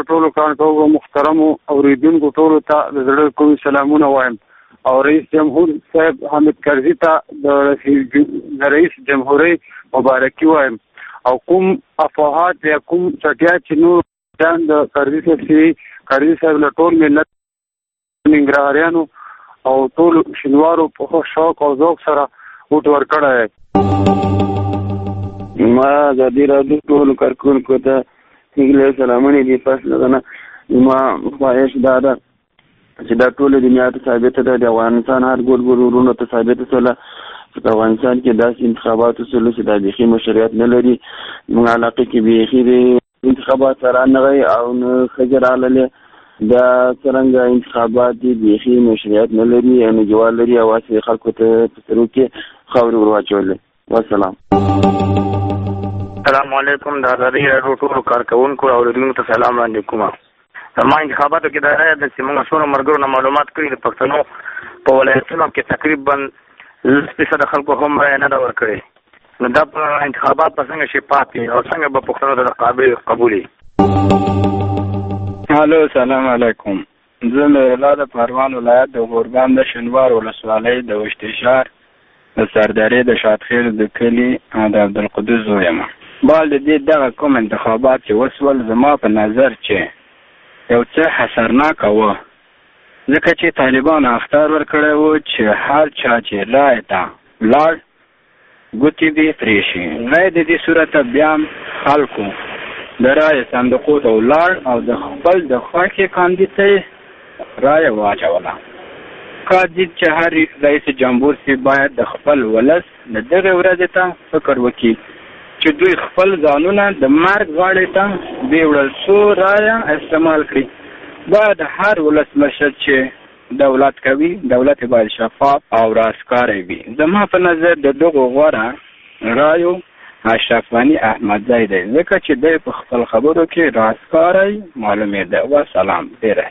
ټولو کارکوونکو محترمو اوریدونکو ټولو ته د زړه کومې سلامونه وایم او رئیس جمهور صاحب حامد کرزي ته د رئیس جمهوریت مبارکي وایم او کوم افواهات یا کوم چټیات چې نور ځان د کرزي صاحب له ټول ملت ننګرهاریانو او ټول شینوارو په شوق او ذوق سره ووټ ورکړی ما ازادي راډیو ټولو کارکوونکو ته هیله سلامونه دي. پس نه ما خواهش دا ده چې دا ټول دنیا ته ثابت ده د افغانستان هر ګول ورونو ته ثابت سره په افغانستان کې داسې انتخابات وسول چې د بيخي مشروعیت نه لري. موږ علاقه کې بيخي انتخابات سره نه غي او نه خجراله دا څنګه انتخابات دي بيخي مشروعیت نه لري او نه جوړ لري او واسه خلکو ته پسرو کې خبر ورواچول. والسلام. السلام علیکم. د ازادي راډیو ټولو کارکوونکو او اوریدونکو ته سلام وړاندې کوم. ما انتخاباتو کې دا راځي چې موږ څو مرګونو معلومات کړی د پښتنو په ولایتونو کې تقریبا 10% خلکو هم رایه نه ورکړي. نو دا انتخابات په څنګه شفاف دي او څنګه به پښتنو ته قبولي؟ الو سلام علیکم. زه له ولایت پروان ولایت د غورګان د شینوار ولسوالۍ د وشتشار د سرداري د شاتخیل د کلی د عبدالقدوس زویم. بال دې دغه کوم انتخابات چې وسول زما په نظر چې یو څه حسرناک و، ځکه چې طالبان اختیار ورکړی و چې هر چا چې رای ته لاړ ګوتې دې پرې شي. غیر د دې صورت بیا خلکو د رای صندوقو ته ولاړ او د خپل د خوښې کاندید ته رای واچوله. قاضي چې هر رئیس جمهور سي باید د خپل ولس د دغه ورځې ته فکر وکړي چې دوی خپل ځانونه د مرګ غاړې ته بیوړل څو رایه استعمال کړي. باید هر ولسمشر چې دولت کوي دولت باید شفاف او راستکاره وي. زما په نظر د دغو غوره رایو اشرف غني احمدزی دی، ځکه چې دی په خپل خبرو کې راستکاره معلومېده. والسلام. ډېره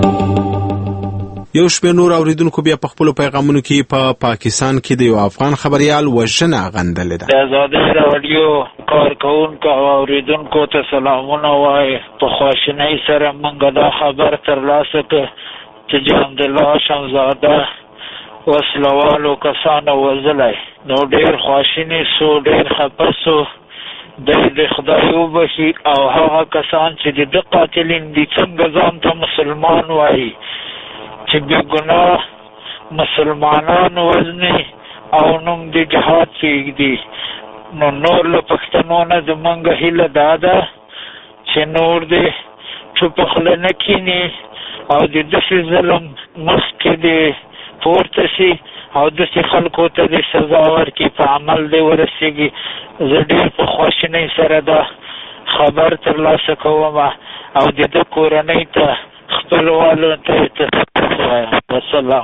یو شمېر نور اوریدونکو بیا په خپلو پیغامونو کې په پاکستان کې د یو افغان خبریال وژنه غندلې ده. د ازادي راډیو کارکوونکو او اوریدونکو ته سلامونه وایي. په خواشینۍ سره موږ دا خبر ترلاسه کړ چې جان الله شمزاده وسلوالو کسانو وژلی. نو ډېر خواشینی سو، ډېر خفه سو. د خدای وبخي او هغه کسان چې د قاتلین دي څنګه ځان ته مسلمان وایي چې بې ګناه مسلمانان وژني او نوم د جهاد کېږدي. نو نور له پښتنو نه زموږ هیله دا ده چې نور دې چوپ خوله نه کښېني او د داسې ظلم مخکې دې پورته شي او داسې خلکو ته دې سزا ورکړي، په عمل دې ورسېږي. زه ډېر په خواشینۍ سره دا خبر ترلاسه کوم او د ده کورنۍ ته خپلوالو ته وایم. والسلام.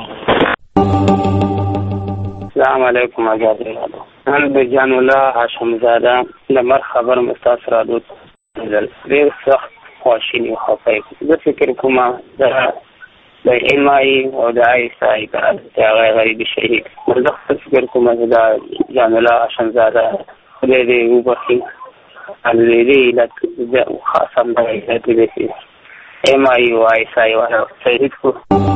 السلام علیکم. ازادي راډیو نن د جان الله هاشمزاده د مر خبر مستاس راډیو ډېر سخت خواشیني او خفه یم. زه فکر کوم د امای او د عیسی هغه غریب شهید زه فکر کوم چې د جان الله هاشمزاده خدای دې وبخي الذي لا خاصم د دې امای او عیسی ولا شهید کو.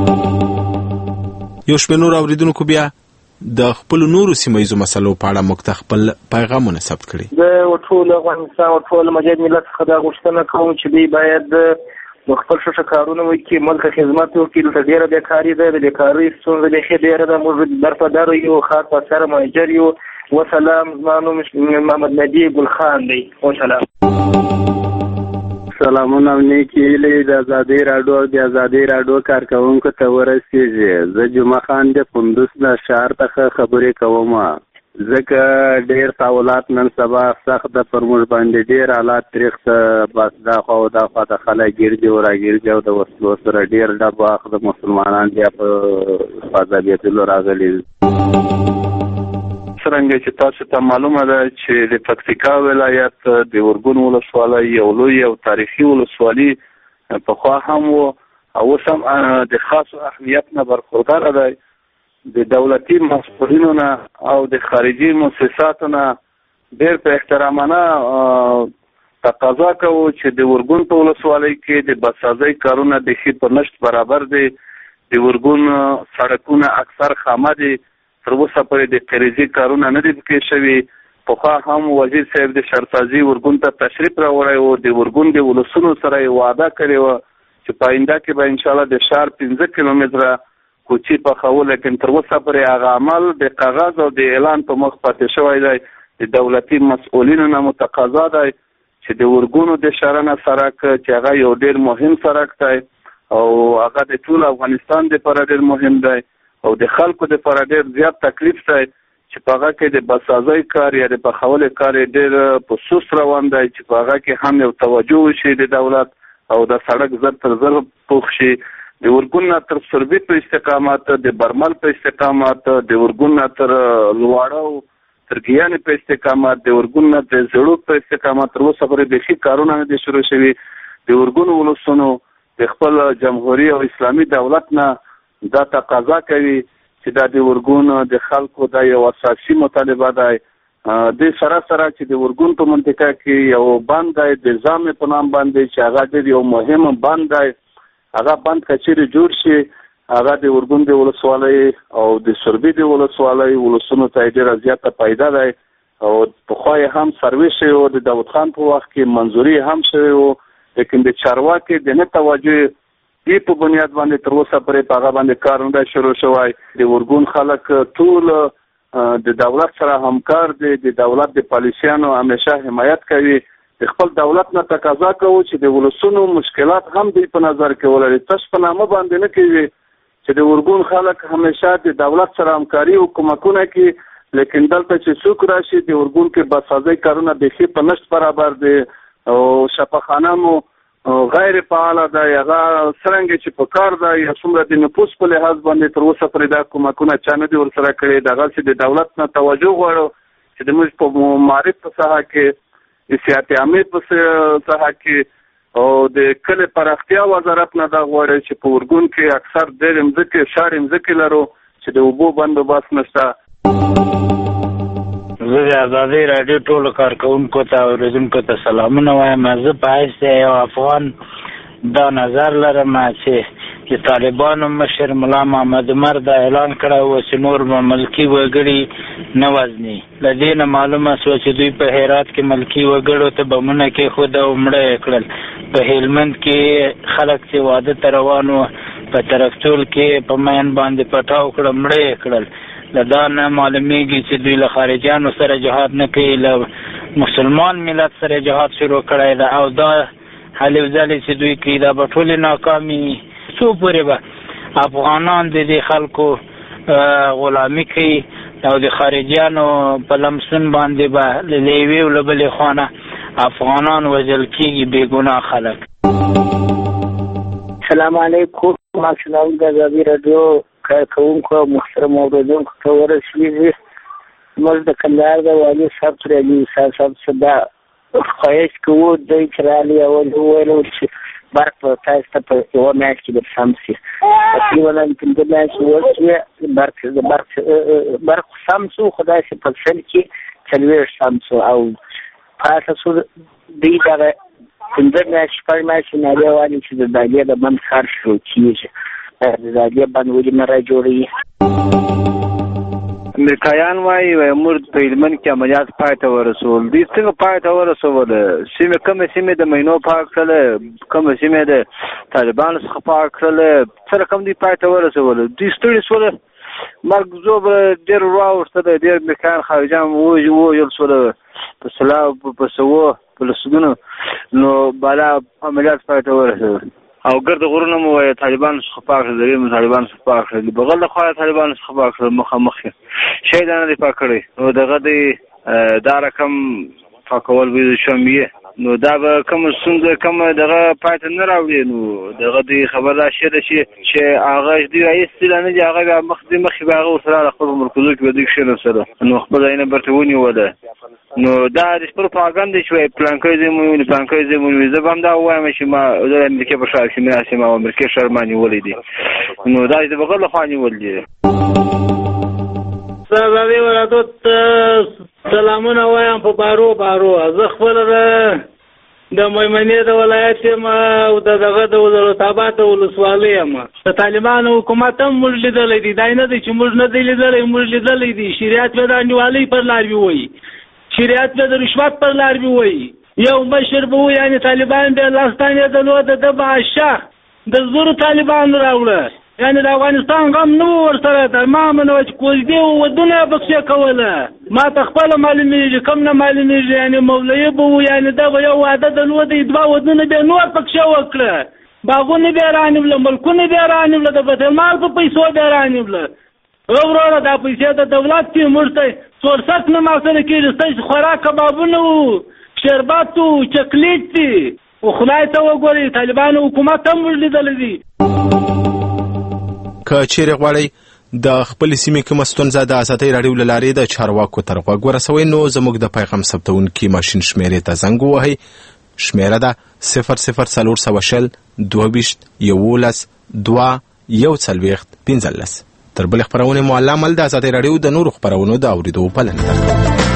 یو شمېر نور اوریدونکو بیا د خپل نورو سیمایزو مسلو په اړه موږ ته خپل پیغامونه ثبت کړي. د ټول افغانستان او ټول مجاهد ملت څخه دا غوښتنه کوم چې دوی باید خپل ښه کارونه وکړي، ملک خدمت وکړي. دلته ډېره بیکاري ده، د بیکارۍ ستونزه بیخي ډېره ده. موږ درپداره یو، خاص سره مهاجر یو. وسلام. زما نوم محمد نبی ګل خان دی. وسلام. سلامونه او نیکې هیلې د ازادي راډیو او د ازادي راډیو کارکوونکو ته ورسېږي. زه جمعه خان د کندوز نه ښار څخه خبرې کوم، ځکه ډېر تحولات نن سبا سخت ده پر موږ باندې. ډېر حالات تریخ ده، بس دا خوا او دا خوا د خلک ګرځي او راګرځي او د وسلو سره ډېر ډب وخت د مسلمانان بیا په فضابیتلو راغلي. څرنګه چې تاسو ته معلومه ده چې د پکتیکا ولایت د ورګون ولسوالۍ یو لوی او تاریخي ولسوالي پخوا هم و او اوس هم د خاصو اهمیت نه برخوردار دی. د دولتي مسؤلینو نه او د خارجي مؤسساتو نه ډېر په احترامانه تقاضا کوو چې د ورګون په ولسوالۍ کې د بسازۍ کارونه د ښي په نشت برابر دي. د ورګون سړکونه اکثر خامه دي، تر اوسه پورې د قریزي کارونه نه دي پکې شوي. پخوا هم وزیر صاحب د شرطازي ورګون ته تشریف راوړی و، د ورګون د ولسونو سره یې وعده کړې وه چې په آینده کې به انشاءالله د ښار 15 کیلومتره کوچي پخوو، لیکن تر اوسه پورې هغه عمل د کاغذ او د اعلان په مخ پاتې شوی دی. د دولتي مسؤلینو نه متقاضا دی چې د ورګونو د شرنه سړک چې هغه یو ډېر مهم سړک دی او هغه د ټول افغانستان دپاره ډېر مهم دی او د خلکو دپاره ډېر زیات تکلیف دی چې په هغه کې د بسازۍ کار یا د پخولې کار یې ډېر په سست روان دی چې په هغه کې هم یو توجه وشي د دولت او د سړک زر تر زر پوخ شي. د ورګون نه تر سربي په استقامت، د برمل په استقامت، د ورګون نه تر لواړو تر ګیانې په استقامت، د ورګون نه د زړوک په استقامت تر اوسه پورې بیخي کارونه نه دي شروع شوي. د ورګون ولسونو د خپل جمهوري او اسلامي دولت نه دا تقاضا کوي چې دا د ورګون د خلکو دا یو اساسي مطالبه دی. د سره چې د ورګون په منطقه کې یو بند دی د ځامې په نام باندې چې هغه ډېر یو مهم بند دی، هغه بند که چیرې جوړ شي هغه د ورګون د ولسوالۍ او د سربي د ولسوالۍ ولسونو ته ډېره زیاته پیدا دی او پخوا یې هم سروې شوی و، د داود خان په وخت کې منظوري هم شوی و، لیکن د چارواکي د نه توجه دې په بنیاد باندې تر اوسه پورې په هغه باندې کار نه دی شروع شوی. د ورګون خلک ټول د دولت سره همکار دي، د دولت د پالیسیانو همیشه حمایت کوي. د خپل دولت نه تقاضا کوو چې د ولسونو مشکلات هم دوی په نظر کې ولري، تش په نامه باندې نه کوي چې د ورګون خلک همیشه د دولت سره همکاري او کومکونه کوي، لیکن دلته چې څوک راشي د ورګون کې بسازۍ کارونه بیخي په نشت برابر دي او شفاخانه مو غیر فعاله ده، هغه څرنګه چې په کار ده یا څومره د نفوس په لحاظ باندې تر اوسه پورې دا کومکونه چا نه دي ورسره کړي. دغسې د دولت نه توجه غواړو چې زموږ په معارف په ساحه کې، د صحت عامې په ساحه کې او د کلي پراختیا وزارت نه دا غواړي چې په ورګون کې اکثر ډېرې مځکې شاړې مځکې لرو چې د اوبو بندوبست نشته. زه د ازادۍ راډیو ټولو کارکوونکو ته او اورېدونکو ته سلامونه وایم. زه په حیث د یو افغان دا نظر لرم چې طالبانو مشر ملا محمد عمر دا اعلان کړی و چې نور به ملکي وګړي نه وزني. له دې نه معلومه شوه چې دوی په هرات کې ملکي وګړو ته بمونه کېښوده او مړه یې کړل. په هلمند کې خلک چې واده ته روان وو په ترکتول کې په مین باندې پټاو کړه، مړه یې کړل. له دا نه معلومیږي چې دوی له خارجیانو سره جهاد نه کوي، له مسلمان ملت سره جهاد شروع کړی ده او دا هلې ځلې چې دوی کوي دا به ټولې ناکامي. څو پورې به افغانان د دې خلکو غلامي کوي او د خارجیانو په لمسون باندې به له یوې او له بلې خوا افغانان وژل کېږي بې ګناه خلک. السلام علیکم. ماشومان د ازادۍ راډیو کارکوونکو او محترم اورېدونکو ته ورسېږي. موږ د کندهار د والي صاحب تر علي صاحب څخه دا خواهش کوو دوی چې رالي اول وویلو چې برق به تاسو ته په یوه میاشت کې در سم شي. تقریبا پنځه میاشتې وشوې برق سم شو، خو داسې په سل کې 40 سم شو او پاته شو. دوی دغه 15 میاشتې 6 میاشتې نارې وانې چې د دالې د بند کار شروع کېږي. د دالې بند ولې نه را جوړوي؟ امریکایان وایي موږ په هلمند کې عملیات پای ته ورسول. دوی څنګه پای ته ورسول؟ کومې سیمې د مینو پاک کړل، کومې سیمې د طالبانو څخه پاک کړل، څه رقم دوی پای ته ورسول؟ دوی ستړي شول، مرګ زوب ډېر واوښته، ډېر امریکایان خارجیان ووژل شول په سلاو په سوو په لسګونو، نو بالا عملیات پای ته ورسول او ګرد غرونه مو وایي طالبانو څخه پاک کړل، درې مو طالبانو څخه پاک کړل، بغل د خوا طالبانو څخه پاک کړل، مخامخ یې شی دا نه دی پاک کړی. نو دغه دی دا رقم پاکول به شمیه، نو دا به کوم ستونزه کوم دغه پای ته نه راوړي. نو دغه دی خبر دا شی ده چې هغه دوی رایستي نه دي، هغه بیا مخکې به هغه ورسره له خپلو مرکزو کې به دوی کښېنستله، نو خپل ځایونه برته ونیوله. نو دا د پروپاګاندا چې وایي پلانکی ځای مو ونیو، پلانکی ځای مو ونیو. زه به هم دا ووایم چې ما د امریکې په ښار کې مې او امریکې ښار ما نیولی دی، نو دا د بغل له خوا نیول دي. ازادۍ راډیو ته سلامونه وایم په بارو. زه خپله د د میمنې د ولایت یم او دغه د ولایت ولسوالۍ یم. د طالبانو حکومت هم موږ لیدلی دی، دا نه دی چې موږ نه دی لیدلی، موږ لیدلی دی. شریعت به د انډیوالۍ پر لار وي، شریعت به د رشوت پر لار وي. یو مشر به وي یعنې طالبان به لاستانې درلوده، د بادشاه د زورو طالبان راوړه، یعنې د افغانستان غم نه و ورسره. تر ما منه چې کوژدې ودونه یې پکښې کوله، ما ته خپله معلومېږي، کوم نه معلومېږي. یعنې مولوي به و، یعنې ده به یو واده درلودی، 2 ودونه به یې نور پکښې وکړه، باغونه به یې رانیوله، ملکونه به یې رانیوله، د بیتالمال په پیسو به یې رانیوله. وروره دا پیسې د دولت دي، موږ ته فرصت نه محصله کېږي. ستاسې خوراک کبابونه وو، شربت وو، چکلیټ دي. خدای ته وګورئ، طالبانو حکومت هم موږ لیدلی دي. که چیرې غواړئ د خپلې سیمې کومه ستونزه د ازادۍ راډیو له لارې د چارواکو تر غوږ ورسوئ، نو زموږ د پیغام ثبتونکي ماشین شمېرې ته زنګ ووهئ. شمېره ده 00420 22 11 2 تر بلې خپرونې مو الله مل د ازادۍ راډیو د نورو خپرونو د اورېدو بلنه درکوم.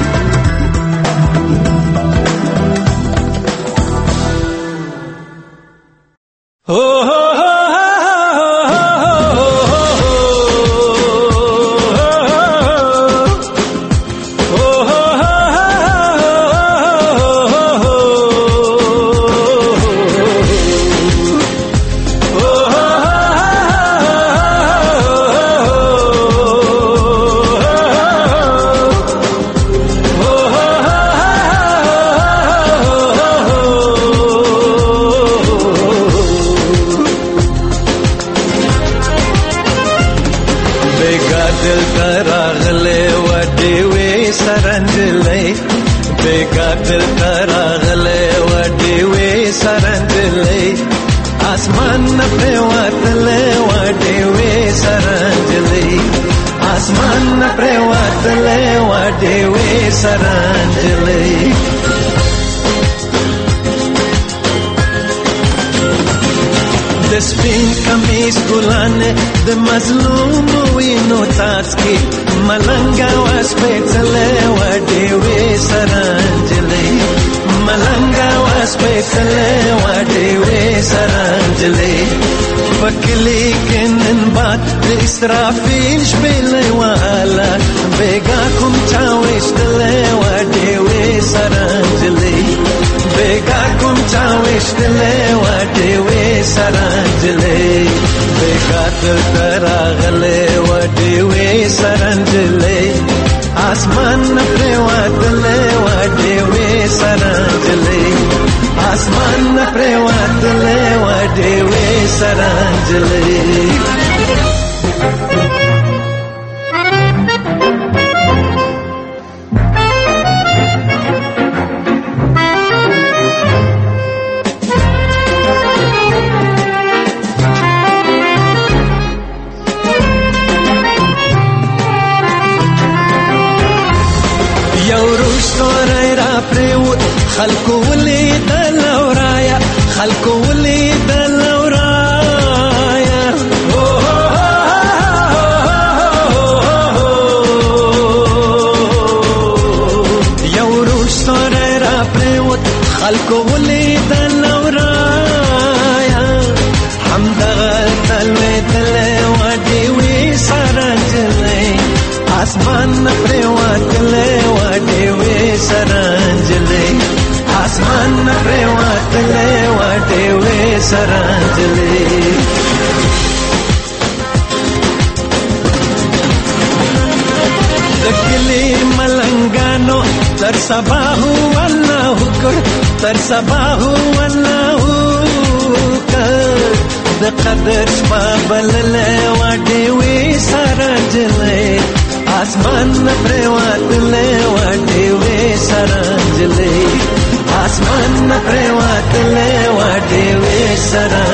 د سپین کمیس ګلانه د مظلوم وینو تاسکي ملنګا واس پېڅلې وډې وې سرانجلې ملنګا واس پېڅلې وډې وې سرانجلې پکلی کینن باد د اسرافیل شپلې والا بیگا کوم چا وشتلې وډې وې سرانجلې بیگا کوم چا وشتلې وډې وې سرانجلې بیگا تراغلې وډې وې سرانجلې آسمان پر واتلې وډې وې سرانجلې آسمان پر واتلې وډې وې سرانجلې خلکو ولیدل ورایا خلکو ولیدل ورایا یو روش سره را پریوت خلکو ولیدل ورایا همدغه تلوي تلې وډې وې سرانجلې آسمان پریوت لې وډې وې سرانجلې آسمان پریواتلې وډې وې سرانجلې د کلي ملنګانو تر سبا والله کړ تر سبا والله کړ د قدر شپه بللې وډې وې سرانجلې آسمان پریواتلې وډې وې سرانجلې آسمان پریواتلې وډې وې سرانجلې